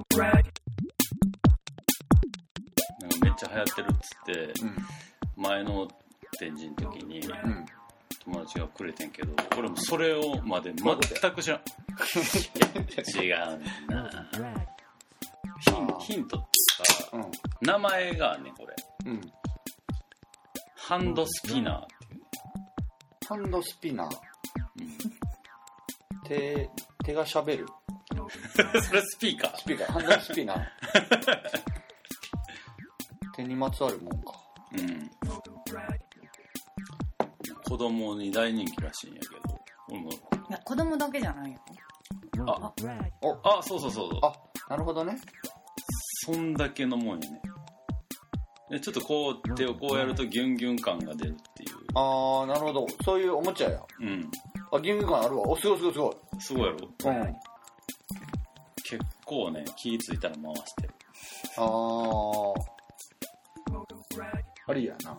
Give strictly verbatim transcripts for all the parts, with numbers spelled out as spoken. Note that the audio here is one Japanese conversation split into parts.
なんかめっちゃ流行ってるっつって、うん、前の展示の時に、うん、友達がくれてんけど、俺もそれをまで全く知らん。違うな。ヒン、ヒントってさ、うん、名前がねこれ、うん、ハンドスピナーっていう、ね、 ハンドスピナー、うん、手手がしゃべる。 それスピーカー。 スピーカー、ハンドスピナー。手にまつわるもんか。うん。 子供に大人気らしいんやけど。俺も。いや子供だけじゃないよ。 あ、あ、そうそうそうそう。 あ、なるほどね。 そんだけのもんやね。でちょっとこう手をこうやるとギュンギュン感が出るっていう。 ああ、なるほど。そういうおもちゃや。うん。あ、ギュンギュン感あるわ。お、すごいすごいすごい。 すごいやろ。うん。結構ね、気ついたら回してる。ああ。 ありやな。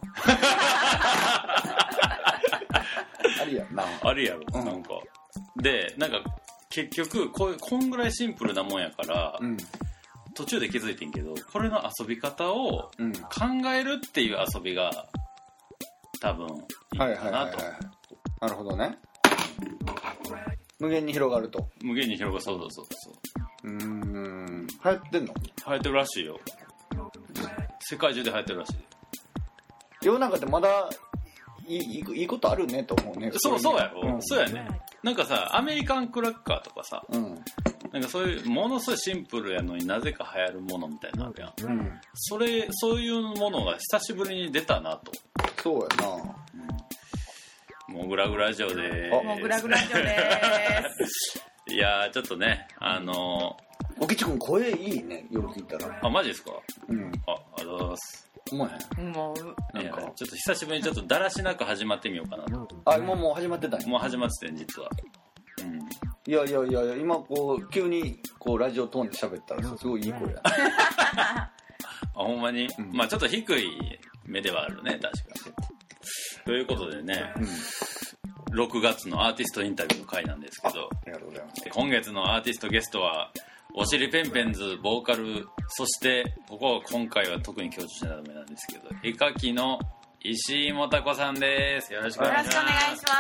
ありやな。 ありやろ、うん、なんか。で、なんか結局こうこんぐらいシンプルなもんやから、うん、途中で気づいてんけど、これの遊び方を考えるっていう遊びが多分いいかなと。はいはいはいはい、 なるほどね。無限に広がると。 無限に広がる。そうそうそうそう。 うーん。流行ってんの？ 流行ってるらしいよ。世界中で流行ってるらしい。 世の中ってまだいい、いいことあるねと思うね。 そうそうやろ、うん、そうやね。なんかさ、アメリカンクラッカーとかさ、うん、なんかそういうものすごいシンプルやのになぜか流行るものみたいなのあるやん、うん、それそういうものが久しぶりに出たなと。 そうやな、 うん、もぐらぐラジオでーす。 もぐらぐラジオでーす。いやーちょっとね、あのー、おきちくん声いいね、よく聞いたら。 あ、マジですか？うん。あ、ありがとうございます。 思わへん。 もうなんかちょっと久しぶりにちょっとだらしなく始まってみようかなと。 あ、もうもう始まってたんや。 もう始まってて実は。 うん。いやいやいやいや、今こう急にこうラジオトーンで喋ったらすごいいい声や。 あ、ほんまに、うん、まあちょっと低い目ではあるね、確かに。ということでね、うん、ろくがつのアーティストインタビューの回なんですけど、 ありがとうございます。 今月のアーティストゲストはおしりペンペンズボーカル、そしてここ今回は特に強調しないとダメなんですけど、絵描きの石井もたこさんです。よろしくお願いします。 よろしくお願いします。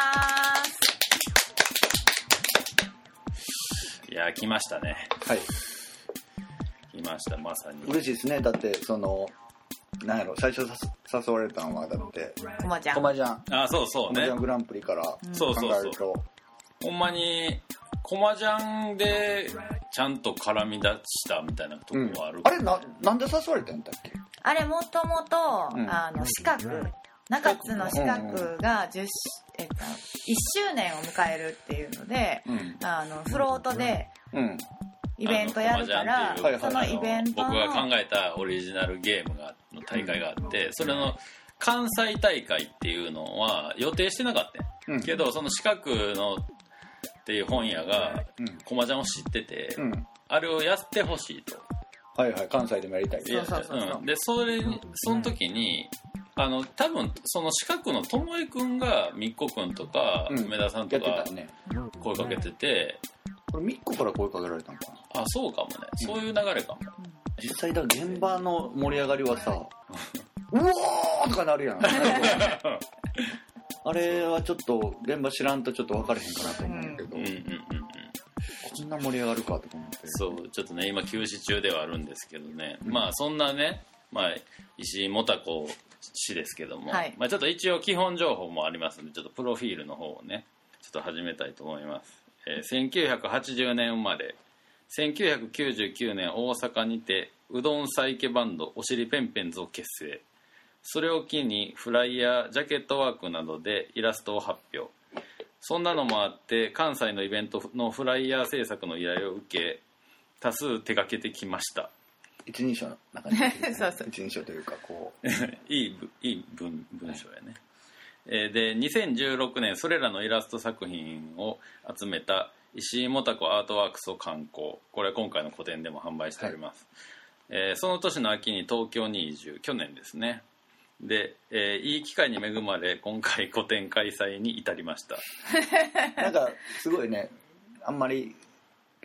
いや来ましたね。 はい。 来ました、まさに。 嬉しいですね。だってそのなんやろ、最初誘われたのはだってこまちゃん。 こまちゃん。 あ、そうそうね。 こまちゃんグランプリから考えると、うん、そうそうそう。 ほんまにコマジャンでちゃんと絡み出したみたいなとこはある、 うん、あれな、なんで誘われたんだっけ？ あれもともとあの四角、中津の四角がじゅう、えっと、いっしゅうねんを迎えるっていうので、うん、あのフロートでイベントやるから、そのイベントの僕が考えたオリジナルゲームがの大会があって、それの関西大会っていうのは予定してなかったん、うん、けどその四角のっていう本屋がコマジャンを知ってて、うん、あれをやってほしいと。 はいはい、関西でもやりたい。 そうそうそうそう、 うん、でそれにその時に、うん、あの多分その四角のともえくんがみっこくんとか、うん、梅田さんとか声かけてて、 これみっこから声かけられたのかな。 あ、そうかもね、うん、そういう流れかも。 実際だ現場の盛り上がりはさうおーとかなるやん。あれはちょっと現場知らんとちょっと分かれへんかなと思うんだけど、うんうんうんうん、こんな盛り上がるかと思って。 そうちょっとね今休止中ではあるんですけどね、うん、まあそんなね、まあ、石井もたこ氏ですけども、はい、まあ、ちょっと一応基本情報もありますのでちょっとプロフィールの方をねちょっと始めたいと思います、えー、せんきゅうひゃくはちじゅうねん生まれ、せんきゅうひゃくきゅうじゅうきゅうねん大阪にてうどんサイケバンドおしりペンペンズを結成。それを機にフライヤー、ジャケットワークなどでイラストを発表。そんなのもあって関西のイベントのフライヤー制作の依頼を受け多数手掛けてきました。 一人称の中にそうそう、一人称というかこういい、いい 文, 文章やね、はい、でにせんじゅうろくねんそれらのイラスト作品を集めた石井もたこアートワークスを刊行。これは今回の個展でも販売しております、はい、えー、その年の秋に東京に移住。去年ですね。で、えー、いい機会に恵まれ今回個展開催に至りました。 なんかすごいね、あんまり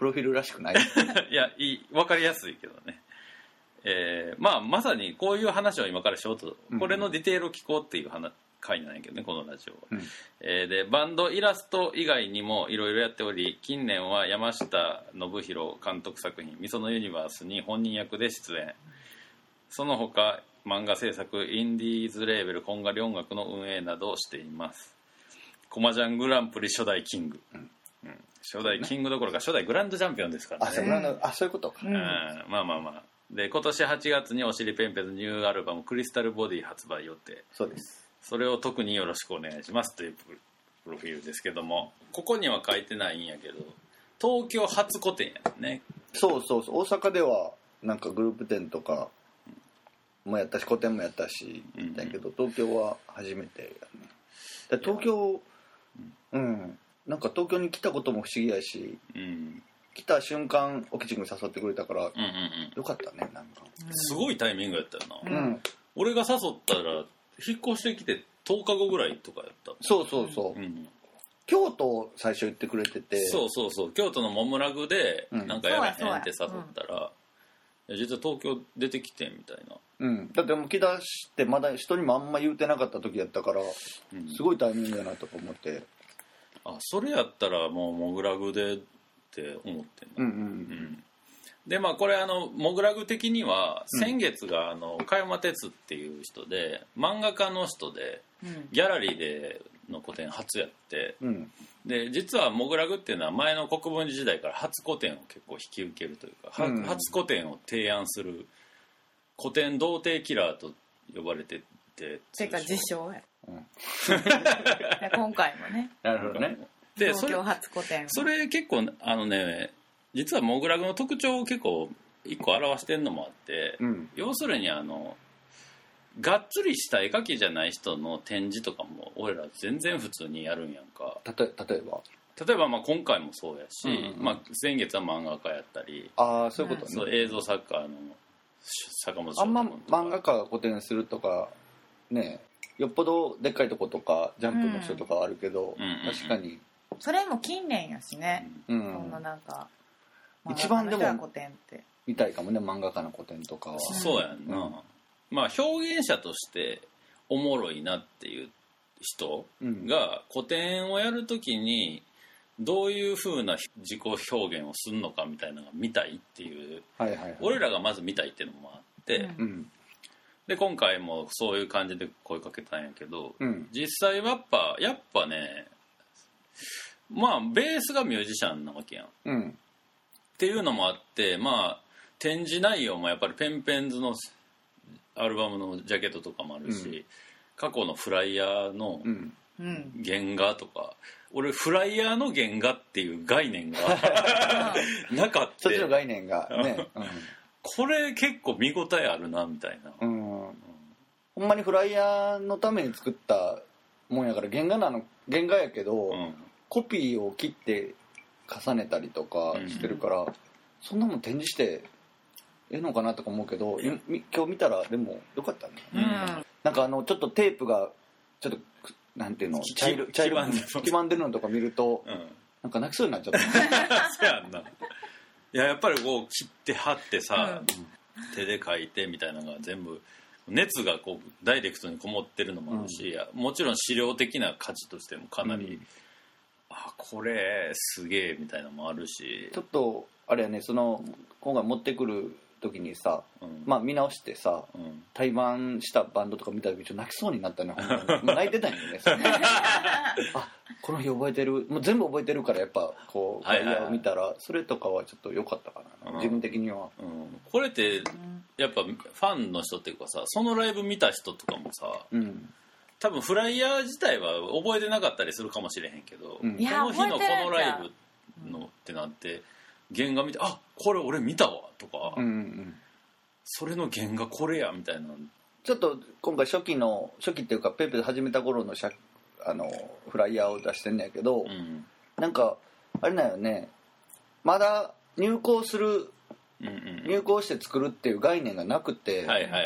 プロフィールらしくないいやいい分かりやすいけどね、えー、まあまさにこういう話を今からしようと、うん、これのディテールを聞こうっていう話回なんやけどねこのラジオは、うんえー、でバンドイラスト以外にもいろいろやっており近年は山下信弘監督作品「みそのユニバース」に本人役で出演、その他漫画制作インディーズレーベルこんがり音楽の運営などをしています。コマジャングランプリ初代キング、うんうん、初代キングどころか初代グランドチャンピオンですからね。 あ、そう、あ、そういうことか、 うん、まあまあまあで今年はちがつにおしりペンペンズニューアルバムクリスタルボディ発売予定。 そうです。 それを特によろしくお願いしますというプロフィールですけども、ここには書いてないんやけど東京初個展やね。 そうそうそう、大阪ではなんかグループ展とかもやったし個展もやったし、うん、だけど東京は初めてやね。だ東京、うん、うん、なんか東京に来たことも不思議やし、うん、来た瞬間オキチ君誘ってくれたから、うんうんうん、よかったね。なんかすごいタイミングやったよな、 うん、 俺が誘ったら引っ越してきてとおかごぐらいとかやった。 そうそうそう、うん、京都最初行ってくれてて、 そうそうそう、京都のモムラグでなんかやらへんって誘ったら、うん、実は東京出てきてみたいな、 うん、だってもう来だしてまだ人にもあんま言うてなかった時やったから、うん、すごいタイミングやなとか思って、 あ、それやったらもうモグラグでって思ってんだ、うんうんうん、でまあこれあのモグラグ的には先月があの加山哲っていう人で漫画家の人でギャラリーでの個展初やって、うん、で実はモグラグっていうのは前の国分寺時代から初個展を結構引き受けるというか、うん、初個展を提案する古典童貞キラーと呼ばれてて、 てか自称や、うん、今回もね。 なるほどね。 で東京初個展、 それ結構あのね、実はモグラグの特徴を結構一個表してるのもあって、うん、要するにあのがっつりした絵描きじゃない人の展示とかも俺ら全然普通にやるんやんか。 たと例えば例えばまあ今回もそうやし、うんうん、まあ、先月は漫画家やったり、 ああそういうことね、 そう映像作家の坂本翔あんま漫画家が個展するとかね、よっぽどでっかいとことかジャンプの人とかはあるけど、うん、確かにそれも近年やしね、うん、そんななんか一番でも見たいかもね、漫画家の個展とかは。 そうやんな、うん、まあ表現者としておもろいなっていう人が個展をやるときにどういう風な自己表現をするのかみたいなのが見たいっていう、はいはいはい、俺らがまず見たいっていうのもあって、うん、で今回もそういう感じで声かけたんやけど、うん、実際はやっぱやっぱね、まあベースがミュージシャンなわけやん、うん、っていうのもあって、まあ展示内容もやっぱりペンペンズのアルバムのジャケットとかもあるし、うん、過去のフライヤーの原画とか、俺フライヤーの原画っていう概念がなかった。 そっちの概念がね、 うん、これ結構見応えあるなみたいな、うん、 うん、ほんまにフライヤーのために作ったもんやから原画なの、原画やけど、うん、コピーを切って重ねたりとかしてるから、うんうん、そんなもん展示してええのかなとか思うけど、今日見たらでもよかったね、うん、なんかあのちょっとテープがちょっとなんていうの茶色茶色黄ばんでるのとか見ると、うん、なんか泣きそうになっちゃったそうやんな。いややっぱりこう切って貼ってさ、うん、手で描いてみたいなのが全部熱がこうダイレクトにこもってるのもあるし、うん、もちろん資料的な価値としてもかなり、うん、あこれすげえみたいなのもあるし、 ちょっとあれやね、その今回持ってくる時にさ、うん、まあ見直してさ、うん、対バンしたバンドとか見た時ちょっと泣きそうになったね。泣いてたんよねあこの日覚えてる、もう全部覚えてるからやっぱこうフライヤーを見たらそれとかはちょっと良かったかな、うん、自分的には、うん、 これってやっぱファンの人っていうかさ、そのライブ見た人とかもさ、うん、多分フライヤー自体は覚えてなかったりするかもしれへんけど、うん、この日のこのライブのってなって原画見て、あこれ俺見たわとか、うんうん、それの原画これやみたいな。 ちょっと今回初期の初期っていうかペーペー始めた頃のあのフライヤーを出してんねやけど、うん、なんかあれだよね、まだ入稿する、うんうん、入稿して作るっていう概念がなくて、はいはいはいはい、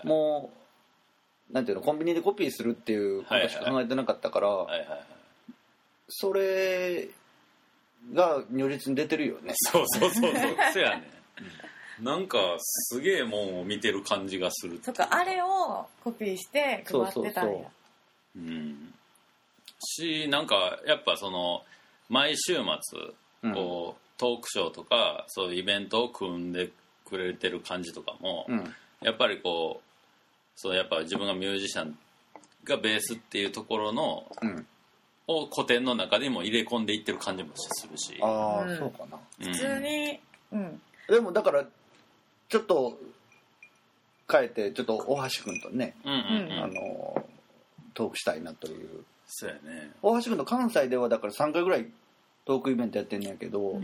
もうなんていうの、コンビニでコピーするっていうことしか考えてなかったから、はいはいはいはい、それが如実に出てるよね。 そうそうそうそうそうやねなんかすげえもんを見てる感じがする。 そっか、あれをコピーして配ってたんや。そうそうそう、 うん、しなんかやっぱその毎週末こう、うん、トークショーとかそういうイベントを組んでくれてる感じとかも、うん、やっぱりこうそうやっぱ自分がミュージシャンがベースっていうところの、うん、を古典の中にも入れ込んでいってる感じもするし。 ああ、うん、そうかな。 普通に、うん、 でもだからちょっと変えてちょっと大橋君とね、うんうんうん、あのトークしたいなという。 そうやね。 大橋君と関西ではだからさんかいぐらいトークイベントやってんねやけど、うんうん、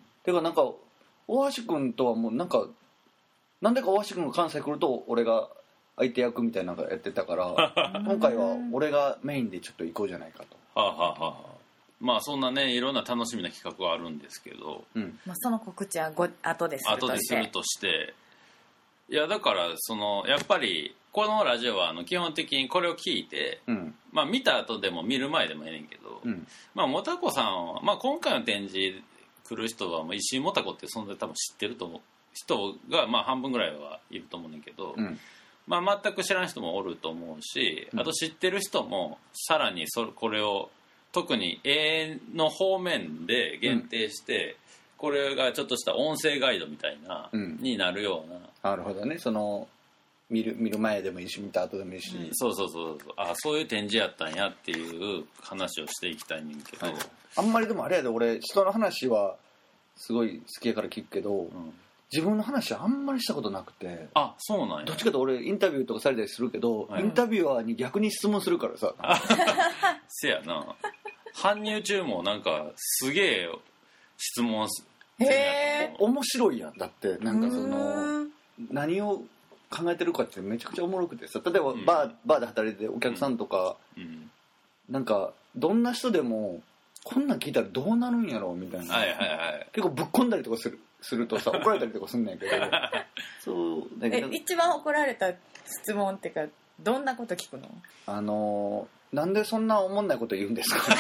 てかなんか大橋君とはもうなんかなんでか大橋君が関西来ると俺が相手役みたいなのがやってたから今回は俺がメインでちょっと行こうじゃないかと。 はあはあはあ、まあそんなねいろんな楽しみな企画はあるんですけど、 うんまあ、その告知はご後でするとして後でするとしていやだからそのやっぱりこのラジオはあの基本的にこれを聞いて、うんまあ、見た後でも見る前でもええねんけど、うんまあ、もたこさんは、まあ、今回の展示来る人はもう石井もたこっていう存在多分知ってると思う人がまあ半分ぐらいはいると思うねんけど、うんまあ、全く知らん人もおると思うしあと知ってる人もさらにそれこれを特に絵の方面で限定して、うん、これがちょっとした音声ガイドみたいな、うん、になるような。 なるほどね。その見る見る前でもいいし見た後でもいいし、 うん、そうそうそうそうあそういう展示やったんやっていう話をしていきたいねんけど、はい、 あんまりでもあれやで俺人の話はすごい好きやから聞くけど、うん、自分の話はあんまりしたことなくて。 あそうなんや。 どっちかと俺インタビューとかされたりするけど、はい、インタビュアーに逆に質問するからさせやな搬入中もなんかすげえ質問すへえ面白いやん。だってなんかその何を考えてるかってめちゃくちゃおもろくてさ例えばバー、うん、バーで働いてお客さんとか、うん、なんかどんな人でもこんなん聞いたらどうなるんやろうみたいな、 はいはいはい、 結構ぶっ込んだりとかするするとさ怒られたりとかすんねんけどそうだけどえ一番怒られた質問ってかどんなこと聞くの？ あのー、なんでそんなおもんないこと言うんですか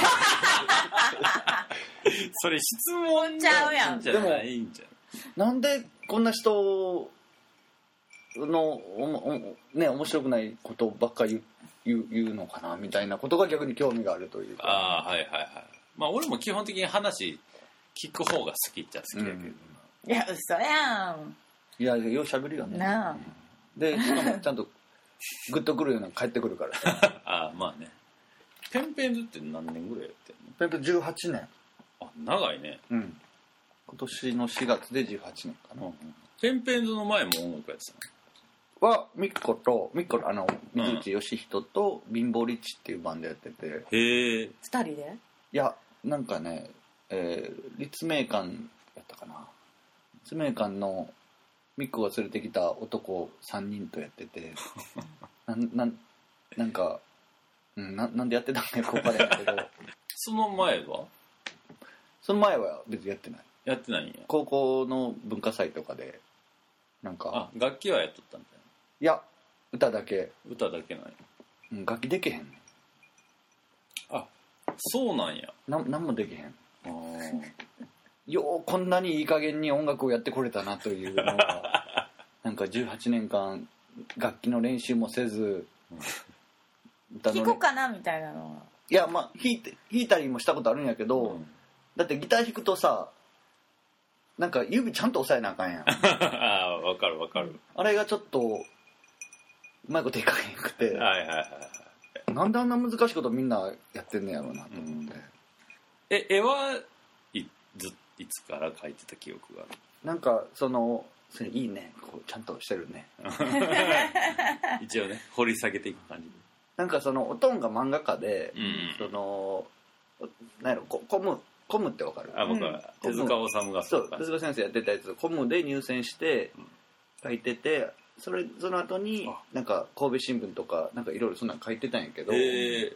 それ質問ちゃうやん。 じゃないんじゃん。なんでこんな人のおお、ね、面白くないことばっかり言う、言うのかなみたいなことが逆に興味があるというか。 ああはいはいはい。まあ俺も基本的に話聞く方が好きっちゃ好きだけど、うん、 いや嘘やん。 いやようしゃべるよね。 なあ。 でしかもちゃんとグッとくるような帰ってくるからああまあね。ペンペンズって何年ぐらいやってんの？ ペンペンじゅうはちねん。 あ長いね。 うん今年のしがつでじゅうはちねんかな、うんうん、 ペンペンズの前も音楽やってたのはミッコとミッコあの水内義人と貧乏リッチっていうバンドやってて、うん、 へえふたりで？ いやなんかね、えー、立命館やったかな立命館のミッコが連れてきた男さんにんとやっててな, な, なんか、うん、な, なんでやってたんかよく分からへんけどその前はその前は別にやってないやってないんや。 高校の文化祭とかでなんかあ楽器はやっとったんだよ。 いや歌だけ歌だけない、 うん、楽器できへんねん。 あそうなんや。 な何もできへん。あようこんなにいい加減に音楽をやってこれたなというのがなんかじゅうはちねんかん楽器の練習もせず歌の弾こうかなみたいなのは。 いやまあ弾いて弾いたりもしたことあるんやけど、うん、だってギター弾くとさなんか指ちゃんと押さえなあかんやんああ分かる分かる。 あれがちょっとうまいこといかへんくて、 はいはいはいなんであんな難しいことみんなやってんねやろうなと思って、うん、 え絵はいずいつから描いてた記憶がある？ なんかそのそれいいねこうちゃんとしてるね一応ね掘り下げていく感じ。 なんかそのおとんが漫画家で、うん、そのなんやろコムコムってわかる？ あ僕は手塚治虫がそう手塚先生やってたやつコムで入選して書いてて、それその後になんか神戸新聞とかなんかいろいろそんなの書いてたんやけど、で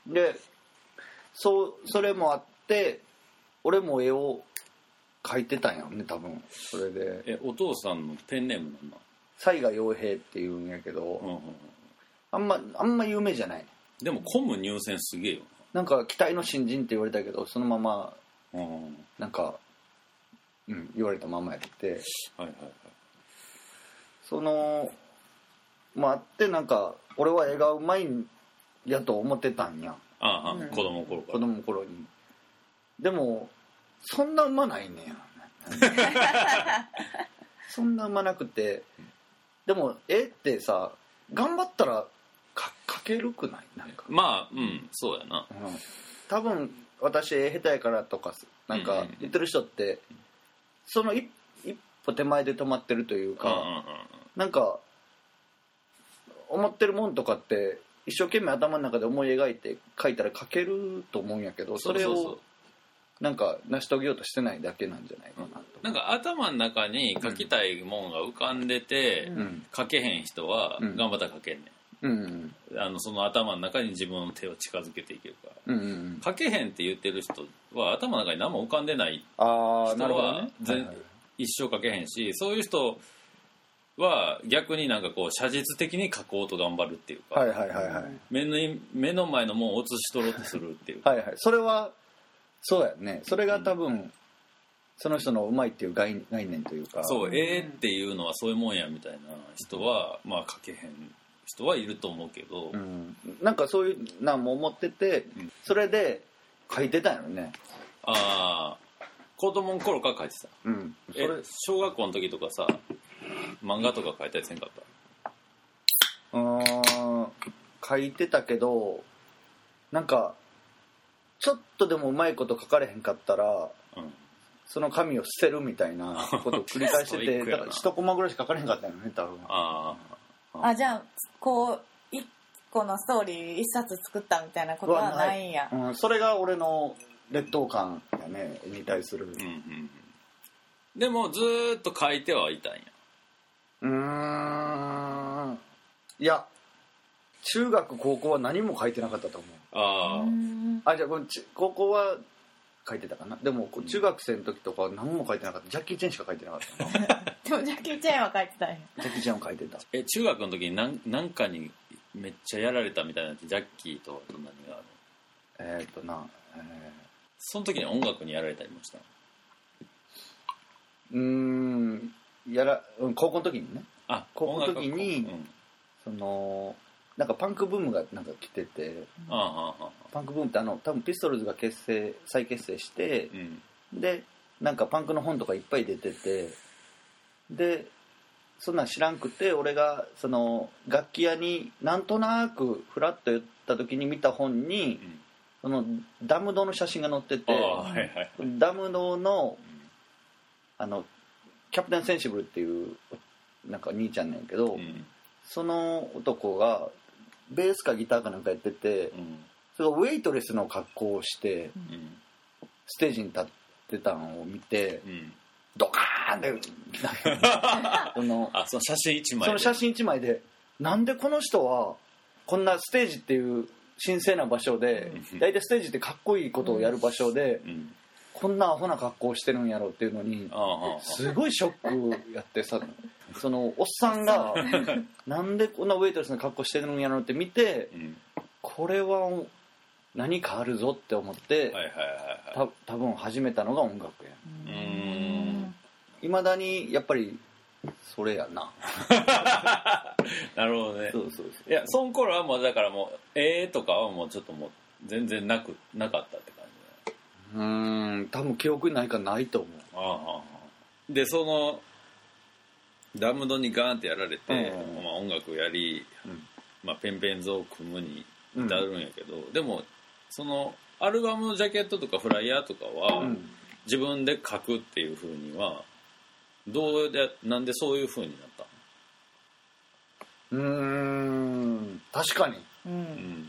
そうそれもあって俺も絵を描いてたんやね多分。それでえお父さんのペンネームなんだ？ 雑賀陽平っていうんやけど、うんうんうん、あんまあんま有名じゃない。 でもコム入選すげえよな。なんか期待の新人って言われたけどそのままうん、なんか、うん、言われたままやって、はいはいはい、そのまああってなんか俺は絵がうまいんやと思ってたんや。 ああ、うん、子供の頃から。 子供の頃に。でもそんなうまないねや。そんなうまなくて、でも絵ってさ頑張ったらか描けるくない？なんかまあうんそうやな、うん、 多分私絵下手やからとかなんか言ってる人って、うんうんうん、その 一, 一歩手前で止まってるというか、うんうんうん、なんか思ってるもんとかって一生懸命頭の中で思い描いて描いたら描けると思うんやけど、それをなんか成し遂げようとしてないだけなんじゃないかなと、うん、 なんか頭の中に描きたいもんが浮かんでて、うん、描けへん人は頑張ったら描けんねん、うんうん、あのその頭の中に自分の手を近づけていけるから、うんうんうん、描けへんって言ってる人は頭の中に何も浮かんでない人は全、ねはいはい、一生描けへんし、そういう人は逆になんかこう写実的に描こうと頑張るっていうか、はいはいはいはい、目の、目の前のもんを写し取ろうとするっていうはいはい、それはそうやね。それが多分、うん、その人のうまいっていう 概, 概念というか、 そう絵っていうのはそういうもんやみたいな人はまあ描けへん人はいると思うけど、うん、 なんかそういうなんも思ってて、うん、それで描いてたんやろね。 ああ、子供の頃から描いてた、うん、それえ小学校の時とかさ漫画とか描いたりせんかった？ うーん、描いてたけどなんかちょっとでもうまいこと書かれへんかったら、うん、その紙を捨てるみたいなことを繰り返しててだから一コマぐらいしか書かれへんかったよね多分。 ああ、じゃあこう一個のストーリー一冊作ったみたいなことはないんや、 うん、それが俺の劣等感やねに対する、うんうん、 でもずーっと書いてはいたんや。 うーん、いや中学高校は何も書いてなかったと思う。ああ、じゃあこの高校は書いてたかな。でも中学生の時とかは何も書いてなかった。ジャッキー・チェンしか書いてなかったでもジャッキー・チェンは書いてたんや。 ジャッキー・チェンは書いてた。 え中学の時に何なんかにめっちゃやられたみたいなってジャッキーとどんなにがある？えー、っとな、えー、 その時に音楽にやられたりもした？ うーん、やら高校の時にね。あ、高校の時に、うん、そのなんかパンクブームがなんか来てて、ああああパンクブームってあの多分ピストルズが結成再結成して、うん、でなんかパンクの本とかいっぱい出てて、でそんなん知らんくて俺がその楽器屋になんとなくフラッと寄った時に見た本に、うん、そのダム堂の写真が載ってて、はいはい、ダム堂のあのキャプテンセンシブルっていうなんか兄ちゃんなんやけど、うん、その男がベースかギターかなんかやってて、うん、それがウェイトレスの格好をして、うん、ステージに立ってたのを見て、うん、ドカーンってそのあその写真一枚でその写真一枚でなんでこの人はこんなステージっていう神聖な場所で、うん、大体ステージってかっこいいことをやる場所で、うん、こんなアホな格好をしてるんやろっていうのにすごいショックやってさそのおっさんがなんでこんなウェイトレスの格好してるんやろって見て、うん、これは何かあるぞって思って、はいはいはいはい、た多分始めたのが音楽や。うーん、いまだにやっぱりそれやななるほどね。そうそうそう、いやその頃はもうだからもう絵とかはもうちょっともう全然なくなかったって感じ。うーん、多分記憶にないかないと思う。ああ、でそのダムドにガーンってやられて、うん、まあ、音楽やり、うん、まあ、ペンペン図を組むに至るんやけど、うん、でもそのアルバムのジャケットとかフライヤーとかは、うん、自分で書くっていう風にはどうでなんでそういう風になったの？うーん、確かに、 うんうん、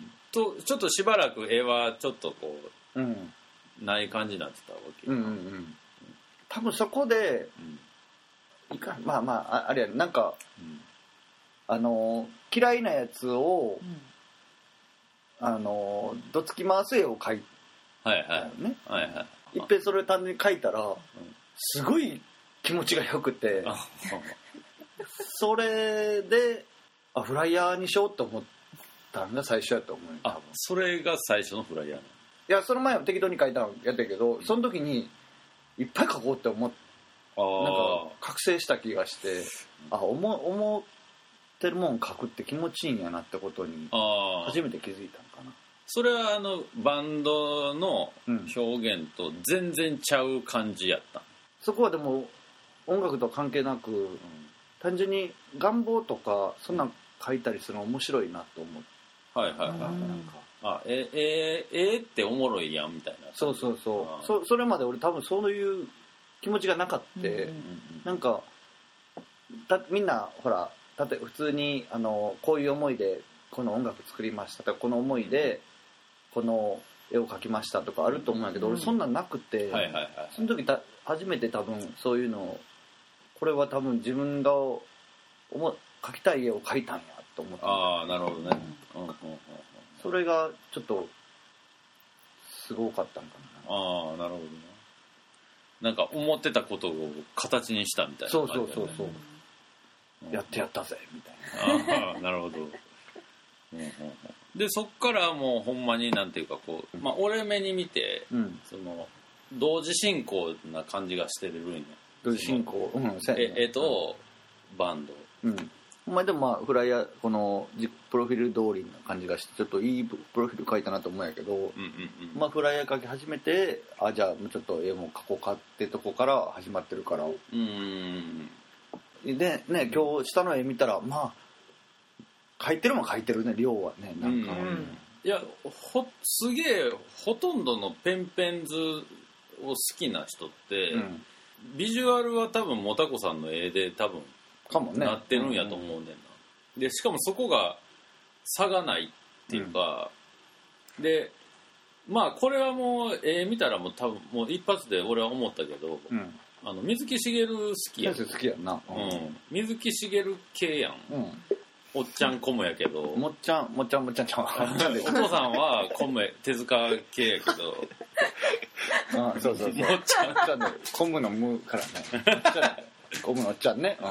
とちょっとしばらく絵はちょっとこう、うん、ない感じになってたわけ、うんうんうん、 多分そこで、うんいかまあまああれやなんか、うん、あの嫌いなやつを、うん、あのどつき回す絵を描いたよね、はいはいはいはい、いっぺんそれを単純に描いたら、うん、すごい気持ちがよくてそれであフライヤーにしようと思ったのが最初やと思う。 あ、それが最初のフライヤーなの？ いやその前は適当に書いたのやったけど、その時にいっぱい書こうって思ってなんか覚醒した気がして、あ思思ってるもん書くって気持ちいいんやなってことに初めて気づいたのかな。 それはあのバンドの表現と全然ちゃう感じやった、うん、 そこはでも音楽とは関係なく、うん、単純に願望とかそんなん書いたりするの面白いなと思って、 はいはいはい、なんかあええええっておもろいやんみたいな。 そうそうそうそそれまで俺多分そういう気持ちがなかった、うんうんうん、なんかだみんなほらだって普通にあのこういう思いでこの音楽作りましたとかこの思いでこの絵を描きましたとかあると思うんだけど、うん、俺そんなんなくて、はいはいはい、その時た初めて多分そういうのをこれは多分自分が思描きたい絵を描いたんやと思って。 ああなるほどね、うんうんうん、 それがちょっとすごかったんかな。 ああなるほどね。なんか思ってたことを形にしたみたいな、ね、 そうそうそうそう、うん、やってやったぜみたいな。 ああなるほど。でそっからもうほんまになんていうかこう、まあ、俺目に見て、うん、その同時進行な感じがしてるんや。 同時進行、うん、 ええと、うん、バンド、 うんまあ、でもまあフライヤーこのプロフィール通りな感じがしてちょっといいプロフィール書いたなと思うんやけど、うんうんうんまあ、フライヤー書き始めてあじゃあもうちょっと絵も描こうかってとこから始まってるから、うんでね今日下の絵見たらまあ書いてるもん書いてるね量はねなんか、うん、 いやほすげえほとんどのペンペン図を好きな人って、うん、ビジュアルは多分もたこさんの絵で多分かもね、 なってるんやと思うねんな、うんうん、でしかもそこが差がないっていうか、うん、でまあこれはもう絵見たらもう多分もう一発で俺は思ったけど、うん、あの水木しげる好きやん。 好きやんな、 うん、水木しげる系やん、うん、おっちゃんコムやけどもっちゃんもっちゃんもっちゃんちゃんお父さんはコム手塚系やけどあそうそうそうもっちゃんコムのムからねコムのおっちゃんね、うん、うん、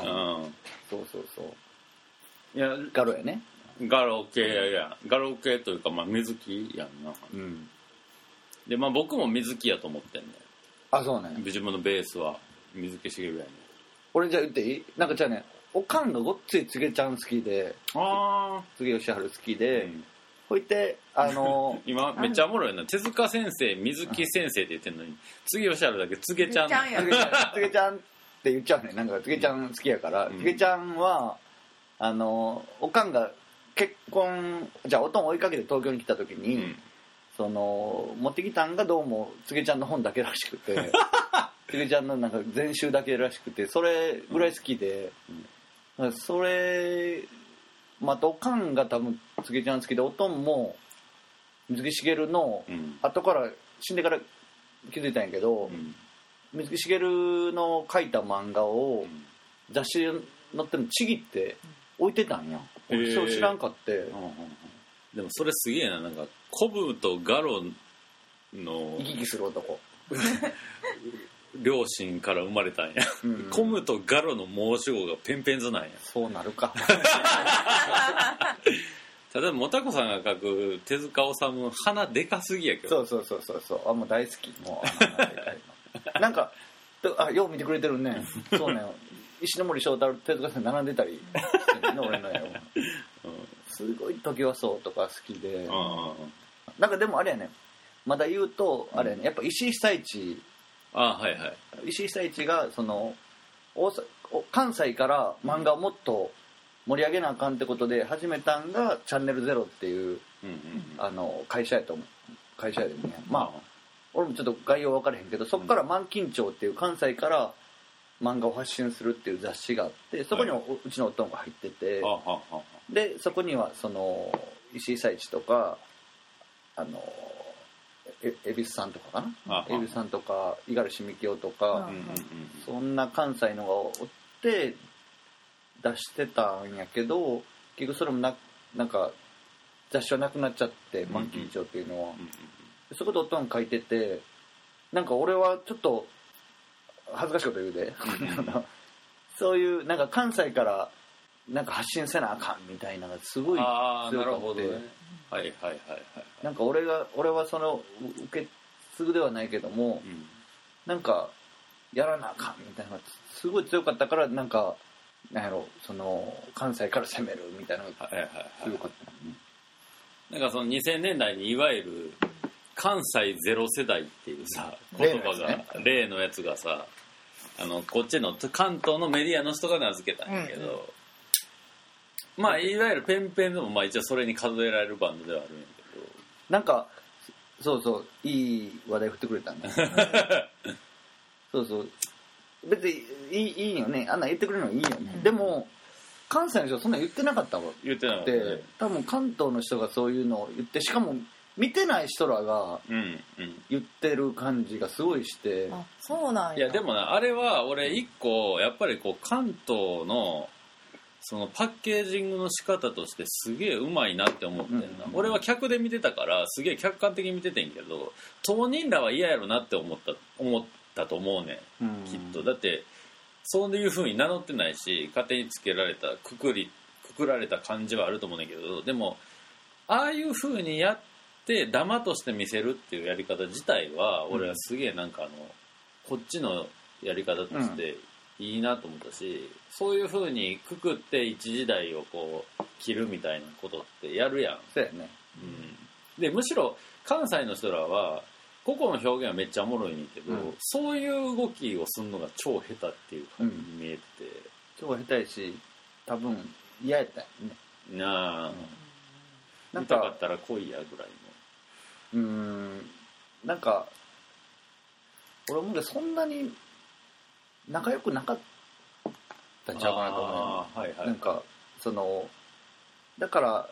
そうそうそういやガロやねガロ系やガロ系というかまあ水木やんな、うん、でまあ僕も水木やと思ってんね。 あそうね自分のベースは水木しげるやね。 俺じゃあ言っていいなんかじゃあねおかんがごっついつげちゃん好きであつげよしはる好きで、うん、ほいてあのー、今めっちゃおもろいな手塚先生水木先生って言ってんのにつげよしはるだけつげちゃんつげちゃんって言っちゃうね。なんかつげちゃん好きやから、うん、つげちゃんはあのおかんが結婚じゃあおとん追いかけて東京に来た時に、うん、その持ってきたんがどうもつげちゃんの本だけらしくてつげちゃんのなんか全集だけらしくてそれぐらい好きで、うん、それまたおかんが多分つげちゃん好きでおとんも水木しげるの、うん、後から死んでから気づいたんやけど、うん水木しげるの書いた漫画を雑誌に載ってるのちぎって置いてたんや。俺それ知らんかって、うんうんうん、 でもそれすげえな。なんかコブとガロの行き来する男両親から生まれたんや、うんうん、コムとガロの申し子がペンペン図なんや。 そうなるかただもたこさんが描く手塚治虫鼻でかすぎやけど。 そうそうそうそうあもう大好きもう鼻でかいのなんかあよう見てくれてるね。そうね石ノ森章太郎手塚さん並んでたりしてるの俺の絵を、うん、すごい時はそうとか好きで、うん、なんかでもあれやねまだ言うとあれやねやっぱ石井久一あはいはい石井久一がその大関西から漫画をもっと盛り上げなあかんってことで始めたんがチャンネルゼロっていう、うんうんうん、あの会社やと思う会社やでもねまあ俺もちょっと概要分からへんけどそこから満金町っていう関西から漫画を発信するっていう雑誌があってそこにもうちの夫が入ってて、はい、でそこにはその石井久一とかあの恵比寿さんとかかな恵比寿さんとか五十嵐美樹夫とかそんな関西のがおって出してたんやけど結局それも な, なんか雑誌はなくなっちゃって満金町っていうのは。そこで夫が書いててなんか俺はちょっと恥ずかしいこと言うでそういうなんか関西からなんか発信せなあかんみたいなのがすごい強ああなるくて、 ほどね、はいはいはいはい。 なんか俺が俺はその受け継ぐではないけども、うん、なんかやらなあかんみたいなのがすごい強かったから、なんかなんやろその関西から攻めるみたいなのが強かった、ね、はいはいはい、 なんかそのにせんねんだいにいわゆる関西ゼロ世代っていうさ言葉が例のやつがさ、あのこっちの関東のメディアの人が名付けたんやけど、うんうん、まあいわゆるペンペンでもまあ一応それに数えられるバンドではあるんやけど、 なんかそうそういい話題振ってくれたねそうそう別にいい、いいよね、あんな言ってくれるのいいよね、うん、でも関西の人はそんな言ってなかったわ。 言ってなかった、ね、 多分関東の人がそういうのを言って、しかも見てない人らが言ってる感じがすごいして、 うんうん、あそうなんや。 いやでもなあれは俺一個やっぱりこう関東のそのパッケージングの仕方としてすげえうまいなって思ってんな、うんうん、俺は客で見てたからすげえ客観的に見ててんけど、当人らは嫌やろなって思った思ったと思うね、うん、きっと。だってそういう風に名乗ってないし、勝手につけられたくくりくくられた感じはあると思うんだけど、でもああいう風にやってダマとして見せるっていうやり方自体は俺はすげえなんかあのこっちのやり方としていいなと思ったし、うん、そういう風にくくって一時代をこう切るみたいなことってやるやん。 そうやね、 うん、でむしろ関西の人らは個々の表現はめっちゃおもろいねんけど、うん、そういう動きをするのが超下手っていう感じに見えてて、 うん、超下手やし多分嫌やったよね。 なあ、うん、見たかったら来いやぐらいの。 うーんなんか俺もそんなに仲良くなかったんちゃうかなと思う、はいはい、なんかそのだから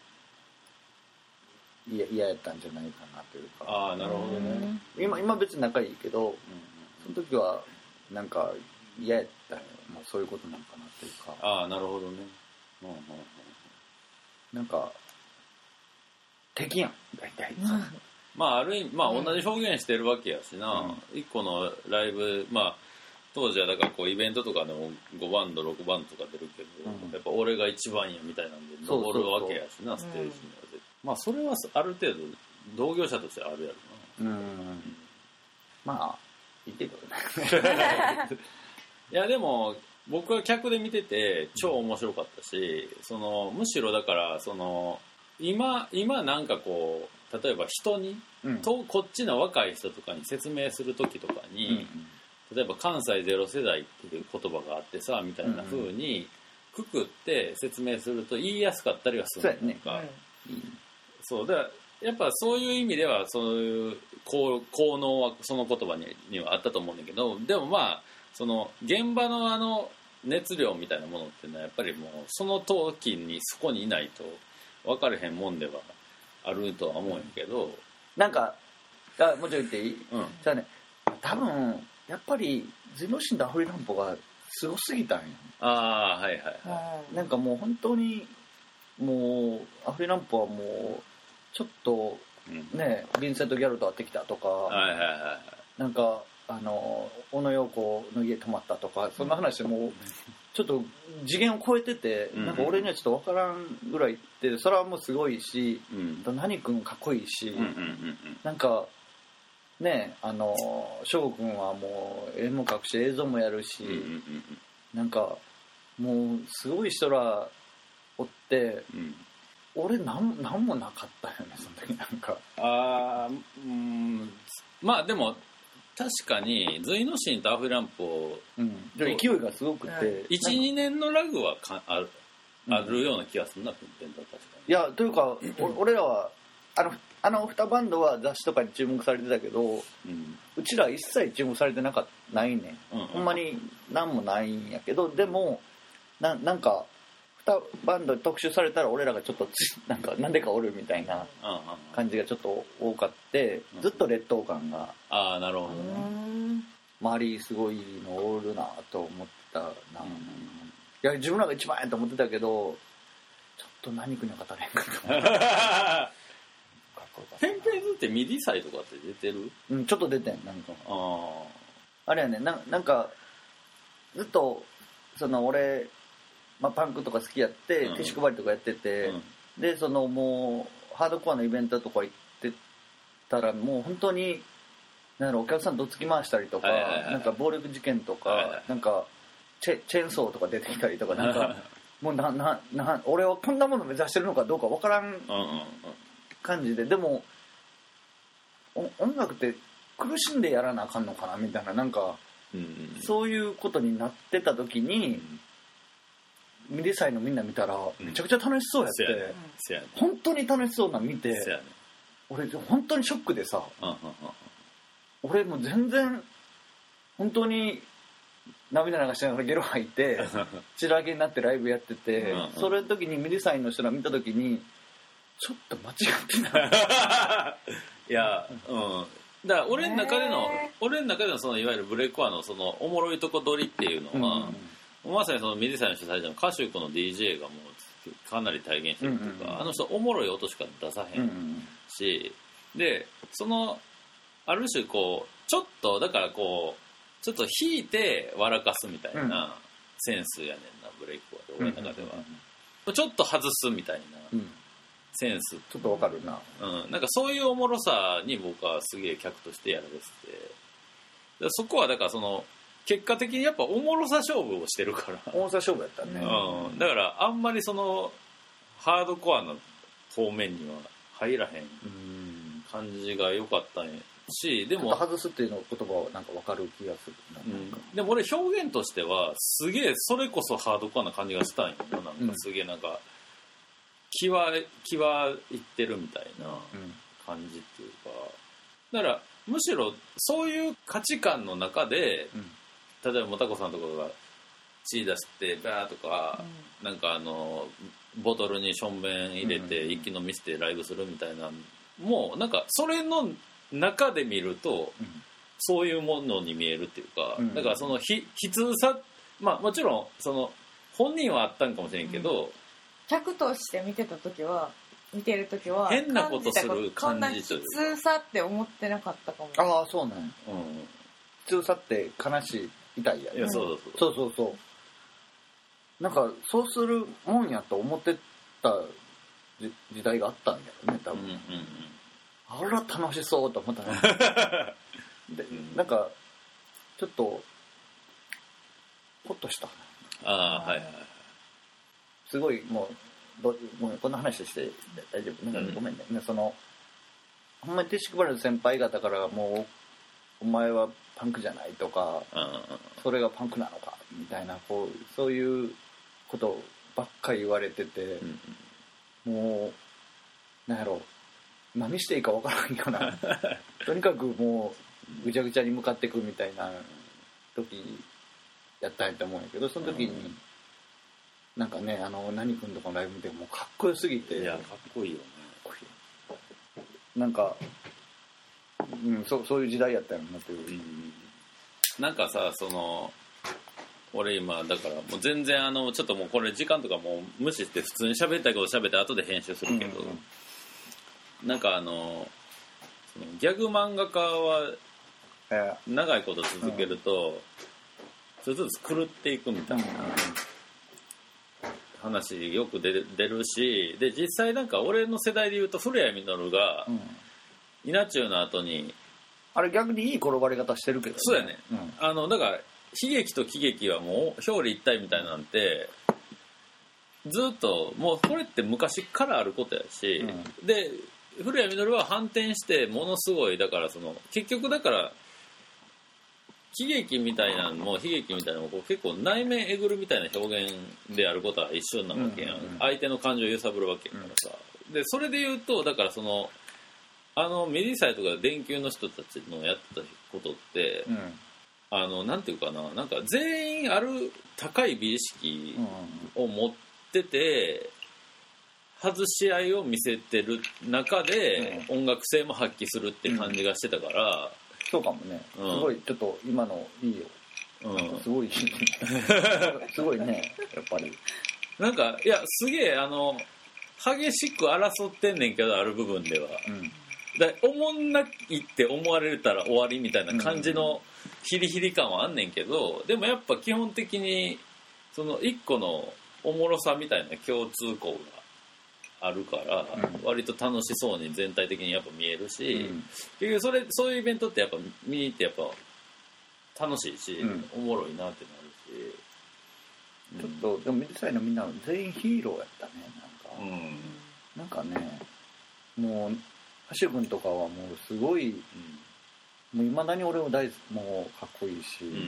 嫌やったんじゃないかなというか。 ああなるほどね。 今今別に仲いいけど、うんうん、その時はなんか嫌やったよ、もうそういうことなんかなというか。 ああなるほどね、うんうんうん、 なんか敵やん大体、うん、 まあある意味まあ同じ表現してるわけやしな、うん、いっこのライブまあ当時はだからこうイベントとかでもごバンドろくバンドとか出るけど、うん、やっぱ俺が一番やみたいなんで登るわけやしな、ステージには、うん、まあそれはある程度同業者としてあるやろな。うんまあいいけどねいやでも僕は客で見てて超面白かったし、そのむしろだからその今今なんかこう例えば人に、うん、とこっちの若い人とかに説明する時とかに、うんうん、例えば関西ゼロ世代っていう言葉があってさみたいな風にくくって説明すると言いやすかったりはするのか、うん、そうだからやっぱそういう意味ではそういう効能はその言葉に、にはあったと思うんだけど、でもまあその現場のあの熱量みたいなものっていうのはやっぱりもうその時にそこにいないと分かれへんもんではあるとは思うんやけど、 なんかあもちろん言っていい、うん、じゃあね多分やっぱりゼノシンとアフリランポがすごすぎたんや。 ああはいはいはい。なんかもう本当にもうアフリランポはもうちょっとね、うん、ヴィンセント・ギャルと会ってきたとか、はいはいはい、なんかあの小野陽子の家泊まったとかそんな話でもうちょっと次元を超えてて、うん、なんか俺にはちょっと分からんぐらいってそれはもうすごいし、うん、何君かっこいいし、うんうんうんうん、なんかねあの翔吾君はもう絵も描くし映像もやるし、うんうんうん、なんかもうすごい人らおって、うん、俺なんなんもなかったよねその時なんか。 あうんまあでも確かにズイノシンとアフリランポ、 うん、勢いがすごくていちに 年のラグはか あ, るあるような気がするな、うん、確かに。 いやというか俺らはあのあのにバンドは雑誌とかに注目されてたけど、うん、うちら一切注目されてなかないね、うんうん、ほんまに何もないんやけど、でも な, なんかにバンド特集されたら俺らがちょっとなんかなんでかおるみたいな感じがちょっと多かって、ずっと劣等感が、 ああなるほどね、 周りすごいのおるなと思ったな、うん、いや自分らが一番やと思ってたけどちょっと何君には語れんかったペンペンズってミディ祭とかって出てる？ うん、ちょっと出てんなんか。ああ。あれやね、な、なんかずっとその俺まあ、パンクとか好きやって、うん、ティッシュ配りとかやってて、うん、でそのもうハードコアのイベントとか行ってたらもう本当になんかお客さんどつき回したりとか、はいはいはい、なんか暴力事件とか、はいはい、なんかチェ、チェーンソーとか出てきたりとかなんかもうななな俺はこんなもの目指してるのかどうか分からん感じで、でも音楽って苦しんでやらなあかんのかなみたいななんか、うんうん、そういうことになってた時に、うん、ミリサイのみんな見たらめちゃくちゃ楽しそうやって、うん、本当に楽しそうなの見て、ね、俺本当にショックでさ、うんうんうん、俺もう全然本当に涙流しながらゲロ吐いて血だらけになってライブやってて、うんうん、それの時にミリサイの人ら見た時にちょっと間違ってないいや、うん、だから俺の中での俺の中でのそのいわゆるブレイクコアのそのおもろいとこ取りっていうのは、うんうん、まさにそのミリサイの主催者の歌手の ディージェー がもうかなり体現してるというか、うんうん、あの人おもろい音しか出さへんし、うんうん、でそのある種こうちょっとだからこうちょっと弾いて笑かすみたいなセンスやねんな、ブレイクコアで俺の中では、うんうんうん、ちょっと外すみたいな、うんセンスちょっとわかるな、 うん、なんかそういうおもろさに僕はすげえ客としてやられてて、そこはだからその結果的にやっぱおもろさ勝負をしてるからおもろさ勝負やったね、 うん、だからあんまりそのハードコアの方面には入らへん感じが良かったんやし、でも外すっていうの言葉はなんかわかる気がする、 うん、でも俺表現としてはすげえそれこそハードコアな感じがしたんよ、なんかすげえなんか気は気はいってるみたいな感じっていうか、だからむしろそういう価値観の中で、うん、例えばもたこさんとかが血出してバーとか、うん、なんかあのボトルにしょんべん入れて一気飲みしてライブするみたいな、もうなんかそれの中で見ると、うん、そういうものに見えるっていうか、うん、だからそのひ悲痛さ、まあもちろんその本人はあったんかもしれんけど、うん客として見てた時は見てる時は変なことする感じこんな悲痛さって思ってなかったかも。 ああそうね、うん、悲痛さって悲しい痛いや、ね、 いやそうそうそうそうそうなんかそうするもんやと思ってた時代があったんだよね多分、うんうんうん、あら楽しそうと思ったねでなんかちょっとホッとした。 ああはいはい、 すごいもうどもうこんな話して大丈夫なんかごめんね、うん、そのほんまにティッシュ配りの先輩方からもうお前はパンクじゃないとか、うん、それがパンクなのかみたいなこうそういうことばっかり言われてて、うん、もうなんやろ何していいか分からんようなとにかくもうぐちゃぐちゃに向かっていくみたいな時やったんやと思うんやけど、その時に、うんなんかね、あの何君とかのライブ見てもかっこよすぎて、 いやかっこいいよね、 なんか、うん、そ, そういう時代やったよなっていう、うん、 なんかさその俺今だからもう全然あのちょっともうこれ時間とかもう無視して普通に喋ったこと喋って後で編集するけど、うんうん、なんかあのそのギャグ漫画家は長いこと続けると、うん、ちょっとずつ狂っていくみたいな、うん話よく出る、出るし、で実際なんか俺の世代で言うと古谷実が、うん、稲中の後にあれ逆にいい転がり方してるけど、ね、 そうやね、うん、あのだから悲劇と喜劇はもう表裏一体みたいなんてずっともうこれって昔からあることやし、うん、で古谷実は反転してものすごいだからその結局だから喜劇みたいなのも悲劇みたいなのもこう結構内面えぐるみたいな表現であることは一緒なわけやん、うんうんうん、相手の感情を揺さぶるわけやからさ、うん、でそれで言うとだからそのあのメディサイとか電球の人たちのやってたことって、うん、あのなんていうかななんか全員ある高い美意識を持ってて外し合いを見せてる中で音楽性も発揮するって感じがしてたから、うんそうかもね、すごいちょっと今のいいよ、うん、すごいすごいねやっぱりなんかいやすげえあの激しく争ってんねんけどある部分では、うん、だおもんないって思われたら終わりみたいな感じのヒリヒリ感はあんねんけど、でもやっぱ基本的にその一個のおもろさみたいな共通項があるから、うん、割と楽しそうに全体的にやっぱ見えるし、うん、結局それそういうイベントってやっぱ見に行ってやっぱ楽しいし、うん、おもろいなってなるし、 ちょっとでも水彩のみんな全員ヒーローやったねなんか、うん、なんかねもう橋君とかはもうすごい、うん、もう未だに俺も大もうかっこいいし、うんうんうん、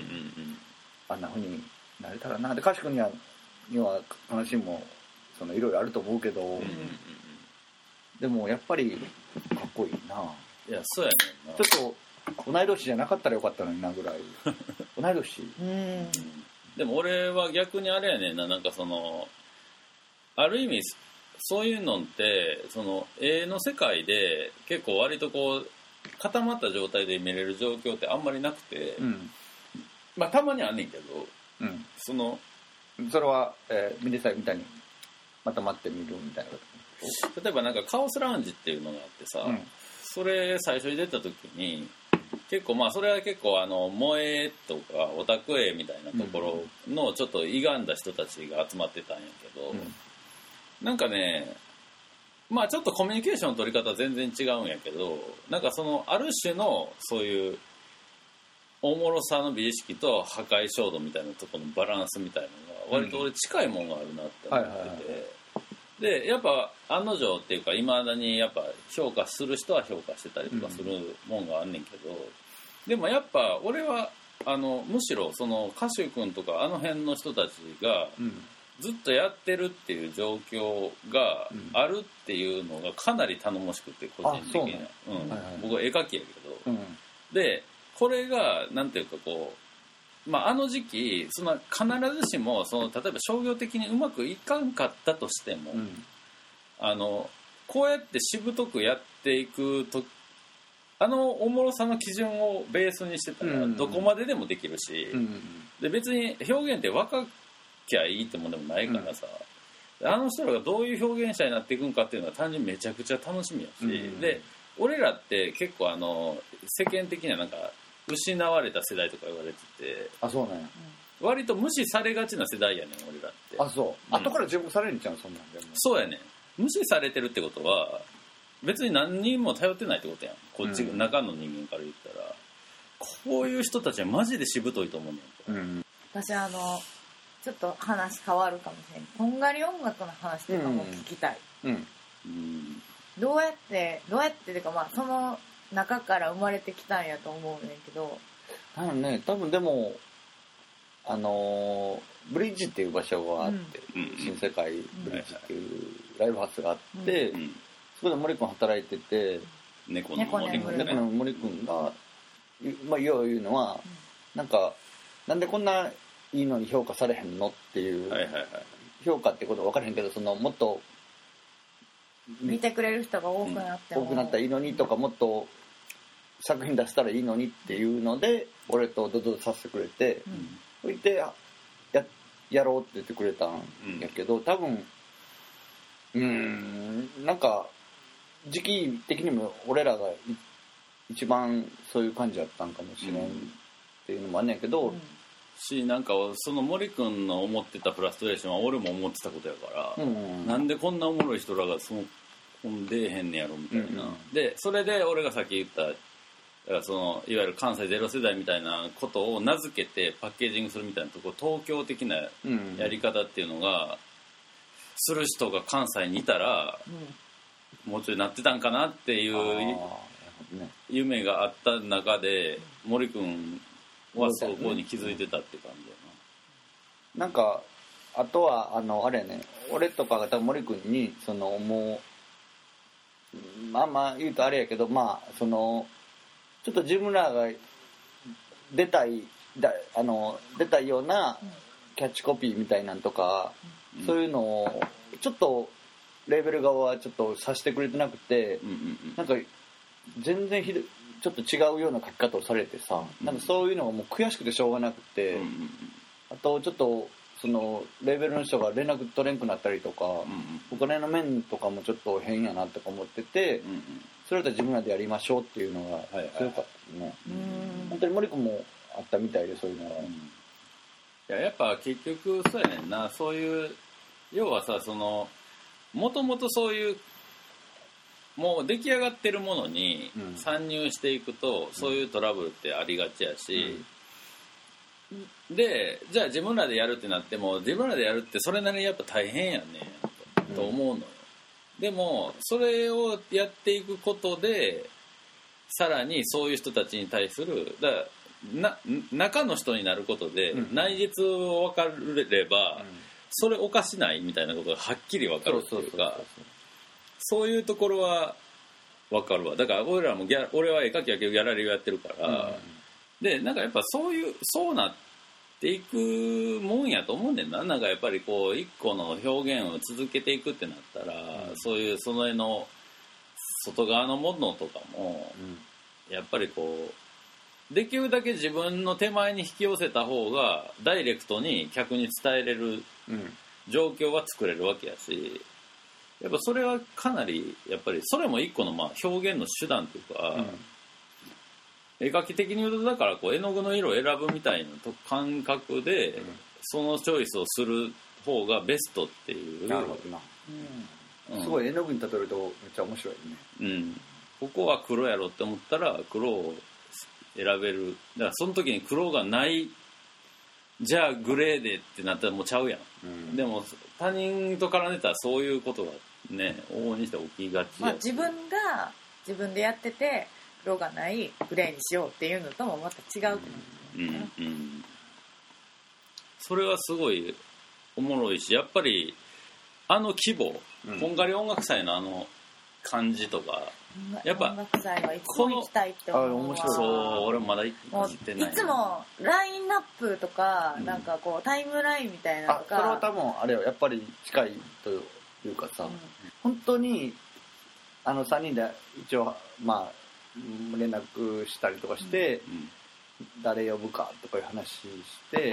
あんな風になれたらなで橋君にはには話もそのいろいろあると思うけど、うんうんうん、でもやっぱりかっこいいな。 いやそうやねんな。 ちょっと同い年じゃなかったらよかったのになぐらい同い年うんでも俺は逆にあれやねんな、なんかそのある意味そういうのってその絵の世界で結構割とこう固まった状態で見れる状況ってあんまりなくて、うん、まあたまにあんねんけど、うん、そのそれは、えー、ミネサイみたいにまとまってみるみたいな。 例えばなんかカオスラウンジっていうのがあってさ、うん、それ最初に出た時に結構まあそれは結構あの萌えとかオタク絵みたいなところのちょっと歪んだ人たちが集まってたんやけど、うん、なんかねまあちょっとコミュニケーションの取り方は全然違うんやけど、なんかそのある種のそういうおもろさの美意識と破壊衝動みたいなところのバランスみたいなのが割と俺近いもんがあるなって思ってて、でやっぱ案の定っていうかいまだにやっぱ評価する人は評価してたりとかするもんがあんねんけど、でもやっぱ俺はあのむしろその歌手くんとかあの辺の人たちがずっとやってるっていう状況があるっていうのがかなり頼もしくて個人的には、うんはいはい、僕は絵描きやけど、うん、でこれがなんていうかこう、まあ、あの時期その必ずしもその例えば商業的にうまくいかんかったとしても、うん、あのこうやってしぶとくやっていくとあのおもろさの基準をベースにしてたらどこまででもできるし、うんうん、で別に表現って若きゃいいってもんでもないからさ、うん、あの人らがどういう表現者になっていくんかっていうのは単純にめちゃくちゃ楽しみやし、うん、で俺らって結構あの世間的にはなんか失われた世代とか言われてて、 あそうね、 割と無視されがちな世代やねん俺らって。 あそう、うん、後から注目されるんちゃうそんなんでも。 そうやねん、無視されてるってことは別に何人も頼ってないってことやんこっち、うん、中の人間から言ったらこういう人たちはマジでしぶといと思うねん、うん、 私あのちょっと話変わるかもしれないとんがり音楽の話とかも聞きたい、うんうんうん、どうやってどうやっててかまあその中から生まれてきたんやと思うねんけど、 多分ね多分でもあのー、ブリッジっていう場所があって、うん、新世界ブリッジっていうライブハウスがあって、うん、そこで森君働いてて猫の森君、ね、 猫の森君が、まあ、要は言うのは、うん、なんかなんでこんないいのに評価されへんのっていう、はいはいはい、評価ってことは分からへんけどそのもっと見てくれる人が多くなっても、 うん、多くなったらいいのにとかもっと作品出したらいいのにっていうので俺とドドドさせてくれて、うん、それで や, やろうって言ってくれたんやけど、多分うーんなんか時期的にも俺らが一番そういう感じだったんかもしれんっていうのもあんねんけど、うんしなんかその森くんの思ってたフラストレーションは俺も思ってたことやから、うんうんうん、なんでこんなおもろい人らがその出えへんねやろみたいな、うんうん、でそれで俺がさっき言っただからそのいわゆる関西ゼロ世代みたいなことを名付けてパッケージングするみたいなところ東京的なやり方っていうのがする人が関西にいたら、うん、もうちょいなってたんかなっていう夢があった中で森くんはそこに気づいてたって感じだな。なんかあとはあのあれね俺とかが多分森君にそのもうまあまあ言うとあれやけどまあそのちょっと自分らが出たいだあの出たいようなキャッチコピーみたいなんとか、うん、そういうのをちょっとレーベル側はちょっとさせてくれてなくて、うんうんうん、なんか全然ひどいちょっと違うような書き方をされてさ、うん、なんかそういうのがもう悔しくてしょうがなくて、うんうん、あとちょっとそのレーベルの人が連絡取れんくなったりとか、うんうん、お金の面とかもちょっと変やなとか思ってて、うんうん、それだと自分らでやりましょうっていうのが強かったね、うん、本当に森君もあったみたいでそういうのは、うん、いややっぱ結局そうやねんなそういう要はさ、そのもともとそういうもう出来上がってるものに参入していくと、うん、そういうトラブルってありがちやし、うん、でじゃあ自分らでやるってなっても自分らでやるってそれなりにやっぱ大変やねと思うのよ、うん、でもそれをやっていくことでさらにそういう人たちに対するだからな中の人になることで、うん、内実を分かれば、うん、それおかしないみたいなことがはっきり分かるっていうか、そういうところは分かるわ。だから俺らもギャ俺は絵描きやけどギャラリーをやってるから、うん、でなんかやっぱそういうそうなっていくもんやと思うねんな。なんかやっぱりこう一個の表現を続けていくってなったら、うん、そういうその絵の外側のものとかも、うん、やっぱりこうできるだけ自分の手前に引き寄せた方がダイレクトに客に伝えれる状況は作れるわけやし、やっぱそれはかなりやっぱりそれも一個のまあ表現の手段というか、うん、絵描き的に言うとだからこう絵の具の色を選ぶみたいな感覚で、うん、そのチョイスをする方がベストっていう。 なるほどな、うん、すごい絵の具に例えるとめっちゃ面白いね。 うん、ここは黒やろって思ったら黒を選べる。だからその時に黒がないじゃあグレーでってなったらもうちゃうやん、うん、でも他人と絡んでたらそういうことがね往々にして起きがちや、 まあ、自分が自分でやってて黒がないグレーにしようっていうのともまた違う、 うんうんうん、それはすごいおもろいし、やっぱりあの規模、うん、こんがり音楽祭のあの感じとかやっぱ音楽祭はいつも行きたいって思う。 面白い。 そう俺もまだ行ってない。 いつもラインナップとか、うん、なんかこうタイムラインみたいなのとか。 あ、それは多分あれよやっぱり近いというかさ、うん、本当にあのさんにんで一応まあ連絡したりとかして、うん、誰呼ぶかとかいう話して、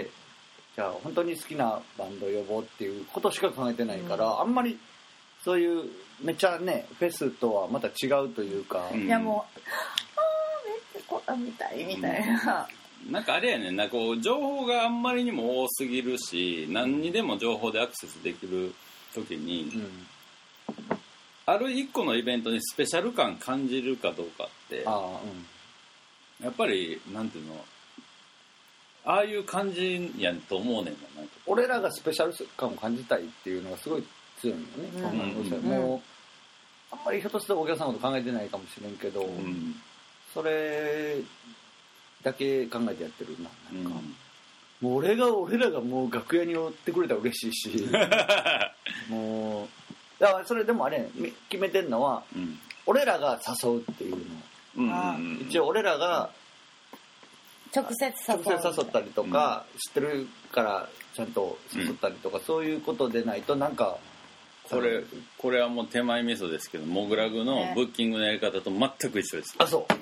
じゃあ本当に好きなバンド呼ぼうっていうことしか考えてないから、うん、あんまりそういうめっちゃねフェスとはまた違うというか、 うん、いやもうあーめっちゃこんみたいみたいな、 うん、なんかあれやねんな、こう情報があんまりにも多すぎるし何にでも情報でアクセスできる時に、うん、ある一個のイベントにスペシャル感感じるかどうかってあ、うん、やっぱりなんていうのああいう感じやと思うねんな。なんか俺らがスペシャル感を感じたいっていうのがすごい強いのね、うんうん、もうあんまりひょっとするとお客さんのこと考えてないかもしれんけど、うん、それだけ考えてやってるな。なんか、うん、もう俺が俺らがもう楽屋に寄ってくれたら嬉しいしもうだからそれでもあれ決めてんのは、うん、俺らが誘うっていうの、うんうん、一応俺らが直接誘う直接誘ったりとか、うん、知ってるからちゃんと誘ったりとか、うん、そういうことでないとなんかこれこれはもう手前味噌ですけどモグラグのブッキングのやり方と全く一緒です。 あ、そう、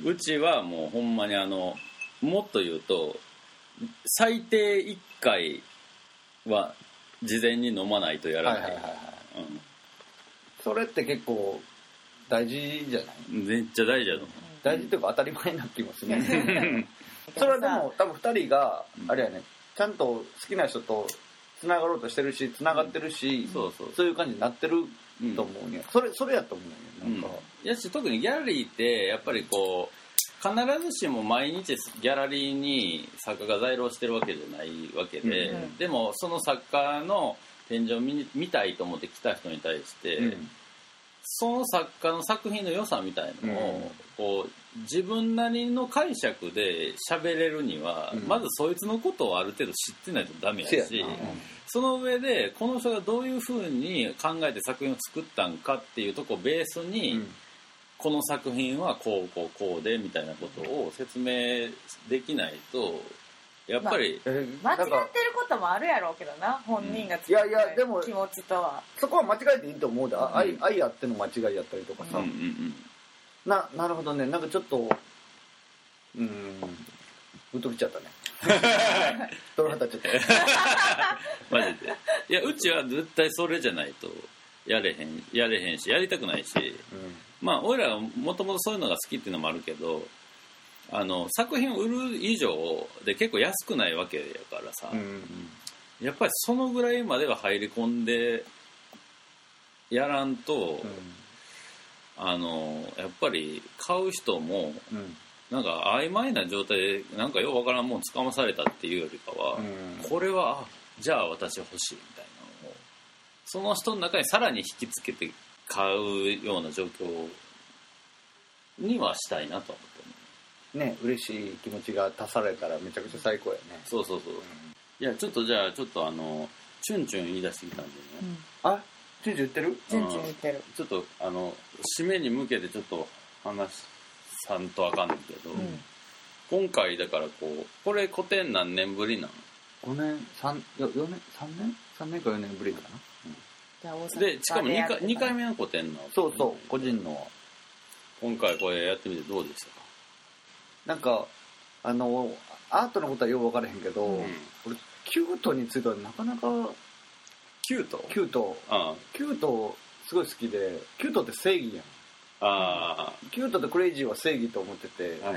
うん、うちはもうほんまにあのもっと言うと最低いっかいは事前に飲まないとやらない、はいはいはいはい、うん、 それって結構大事じゃない？ めっちゃ大事だと思う。 大事っていうか当たり前な気もするねそれはでも多分ふたりがあれやね、ちゃんと好きな人とつながろうとしてるしつながってるし、うん、そうそうそういう感じになってると思うね、うん、それそれやと思うね。なんか、 うん、やし特にギャラリーってやっぱりこう必ずしも毎日ギャラリーに作家が在労してるわけじゃないわけで、うん、でもその作家の展示を 見, 見たいと思って来た人に対して、うん、その作家の作品の良さみたいなのを、うん、こう自分なりの解釈で喋れるには、うん、まずそいつのことをある程度知ってないとダメやし、うん、その上でこの人がどういうふうに考えて作品を作ったんかっていうとこをベースに、うん、この作品はこうこうこうでみたいなことを説明できないとやっぱり、 まあ、間違ってることもあるやろうけどな本人が作った気持ちとはそこは間違えていいと思うで、うん、愛, 愛あっての間違いやったりとかさ、うんうんうん、な, なるほどね。なんかちょっとうーんグッときちゃったねどうなったっちゃったマジで。いやうちは絶対それじゃないとやれへんやれへんしやりたくないし、うん、まあ俺らはもともとそういうのが好きっていうのもあるけどあの作品を売る以上で結構安くないわけやからさ、うんうん、 やっぱりそのぐらいまでは入り込んでやらんと、うん、あのやっぱり買う人も、うん、なんか曖昧な状態でなんかようわからんもんつかまされたっていうよりかは、うん、これはじゃあ私欲しいみたいなのをその人の中にさらに引きつけて買うような状況にはしたいなと思ってね。嬉しい気持ちが足されたらめちゃくちゃ最高やね。 そうそうそう、うん、いやちょっとじゃあちょっとあのチュンチュン言い出してきたんでね、 うん、あチュンチュン言ってるチュンチュン言ってる。 ちょっとあの締めに向けてちょっと話さんとあかんねんけど、うん、今回だからこうこれ個展何年ぶりなの？ ごねんさんよよねんさんねんさんねんかよねんぶりかな、うん、 じゃあ大阪でしかも 2, 回にかいめの個展なの？ そうそう個人の。 今回これやってみてどうでしたか？ なんかあのアートのことはよく分からへんけど、うん、俺キュートについてはなかなかキュートキュートああキュートすごい好きで、キュートって正義やん。 あキュートとクレイジーは正義と思ってて、はいはい、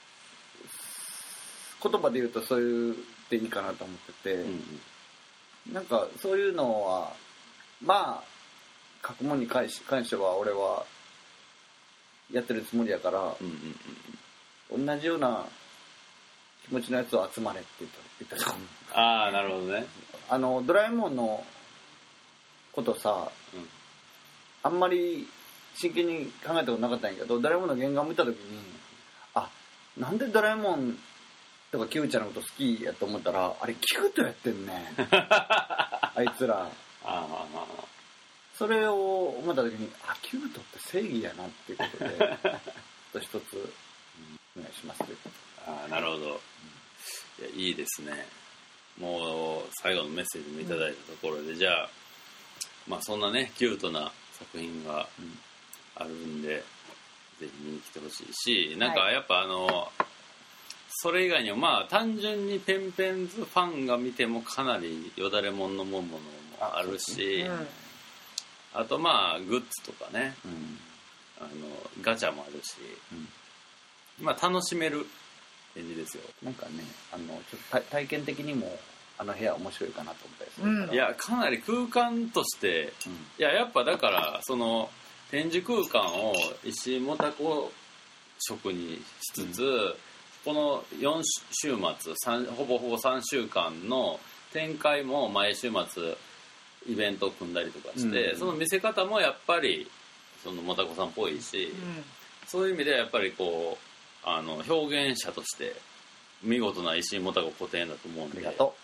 言葉で言うとそういうでいいかなと思ってて、うんうん、なんかそういうのはまあ書くもんに関し関しては俺はやってるつもりやから、うんうんうん、同じような気持ちのやつを集まれって言った言ったああなるほどね。 あのドラえもんのことさ、うん、あんまり真剣に考えたことなかったんやけど、ドラえもんの原画を見た時にあなんでドラえもんとかキューちゃんのこと好きやと思ったらあれキュートやってんねあいつらあそれを思った時にあキュートって正義やなっていうことで一つお願いしますということ。 ああなるほど、うん、いやいいですね。もう最後のメッセージもいただいたところで、うん、じゃあまあそんなねキュートな作品があるんで、うん、ぜひ見に来てほしいし、なんかやっぱあの、はい、それ以外にもまあ単純にペンペンズファンが見てもかなりよだれもんのものもあるし、あ,、うん、あとまあグッズとかね、うん、あのガチャもあるし、うん、まあ楽しめる展示ですよ。 なんかねあのちょっと体験的にもあの部屋面白いかなと思ったりするから、 うん、いやかなり空間として、うん、いややっぱだからその展示空間を石井もたこ色にしつつ、うん、このよん週末ほぼほぼさんしゅうかんの展開も毎週末イベントを組んだりとかして、うん、その見せ方もやっぱりそのもたこさんっぽいし、うん、そういう意味ではやっぱりこうあの表現者として見事な石井もたこ個展だと思うんで。 ありがと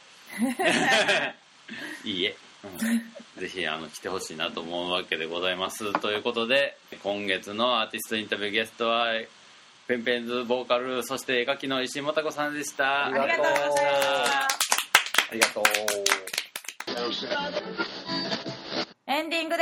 ういいえ、うん、ぜひあの来てほしいなと思うわけでございます。ということで今月のアーティストインタビューゲストはペンペンズボーカルそして絵描きの石井もたこさんでした。 ありがとうございました。 ありがとう。 エンディングです。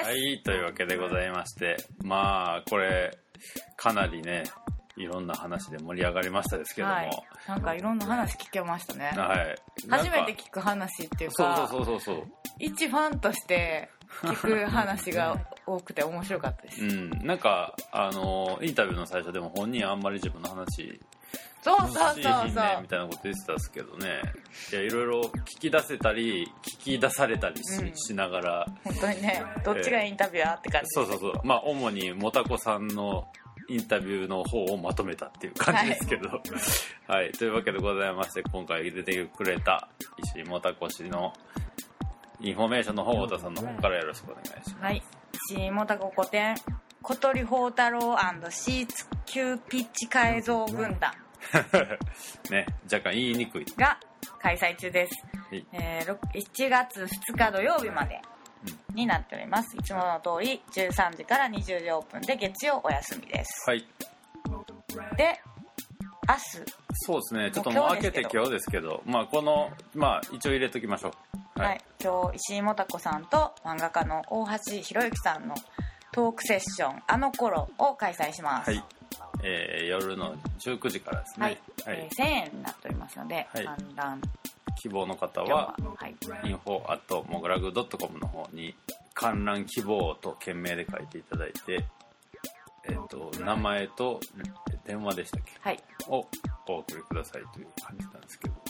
はいというわけでございまして、まあこれかなりねいろんな話で盛り上がりましたですけども、はい、 なんかいろんな話聞けましたね。 はい。 初めて聞く話っていうか、 そうそうそうそう。 一ファンとして聞く話が多くて面白かったです。 うん。なんかあのインタビューの最初でも本人あんまり自分の話そうそうそうそう、 ね、みたいなこと言ってたんですけどね。いやいろいろ聞き出せたり聞き出されたり し,、うん、しながら本当にねどっちがインタビュアーって感じ、 えー、そうそうそう。まあ主にもたこさんのインタビューの方をまとめたっていう感じですけど、はい、はい、というわけでございまして今回出てくれた石井もたこ氏のインフォメーションの方を太田さんの方からよろしくお願いします。 はい、石井もたこ個展小鳥宝太郎&シーツ級ピッチ改造軍団ね、若干言いにくいが開催中です、はいえー、いちがつふつか土曜日までになっております。いつもの通りじゅうさんじからにじゅうじオープンで月曜お休みです。 はいで明日そうですねちょっともう開けて今日ですけどまあこのまあ一応入れときましょう。はい、はい、今日石井もたこさんと漫画家の大橋博之さんのトークセッションあの頃を開催します。 はいえー、夜のじゅうくじからですね。はい、 はい、えー、せんえんになっておりますので、はい、観覧希望の方は、はい、インフォアットモグラグドットコムの方に観覧希望と件名で書いていただいて、えー、と名前と電話でしたっけ、 はい、 をお送りくださいという感じなんですけど、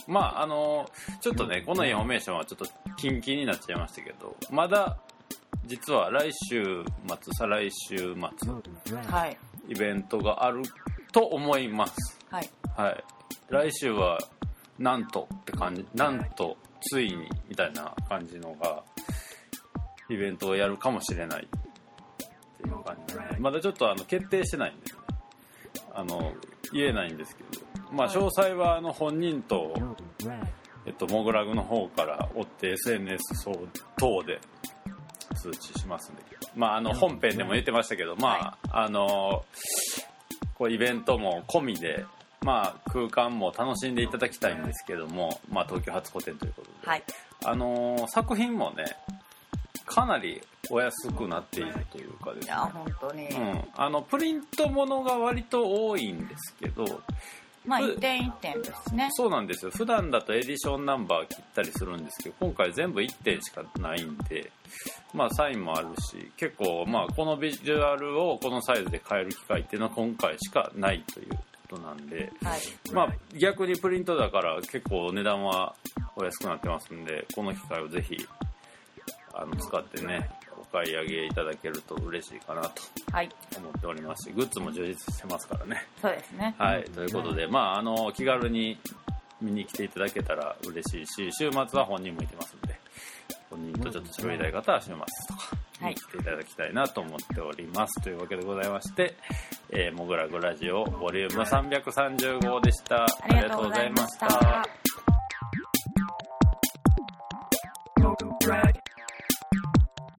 まああのちょっとねこのインフォメーションはちょっとキンキンになっちゃいましたけど、まだ実は来週末再来週末、はい、イベントがあると思います。はい、はい、来週はなんとって感じ、なんとついにみたいな感じのがイベントをやるかもしれないっていう感じで、ね、まだちょっとあの決定してないんで、ね、あの言えないんですけど、まあ詳細はあの本人と、えっと、モグラグの方から追って エスエヌエス 等で通知しますんで、まああの本編でも言ってましたけど、まああのこうイベントも込みで、まあ空間も楽しんでいただきたいんですけども、まあ東京初個展ということで、はい、あの作品もねかなりお安くなっているというかですね。いや本当に、 うん、あのプリントものが割と多いんですけど、 まあ一点一点ですね。 そうなんですよ。普段だとエディションナンバー切ったりするんですけど、今回全部いってんしかないんで、まあサインもあるし、結構まあこのビジュアルをこのサイズで買える機会っていうのは今回しかないということなんで、はい、まあ逆にプリントだから結構値段はお安くなってますんで、この機会をぜひあの使ってねお買い上げいただけると嬉しいかなと思っておりますし、グッズも充実してますからね。 そうですね。 はい、ということで、まああの気軽に見に来ていただけたら嬉しいし、週末は本人もいてますんで、本人とちょっと喋りたい方は週末とか見に来ていただきたいなと思っております、はい、というわけでございまして、えー、モグラグラジオボリュームさんびゃくさんじゅうごでした。ありがとうございました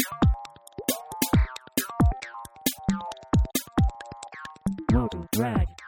。Drag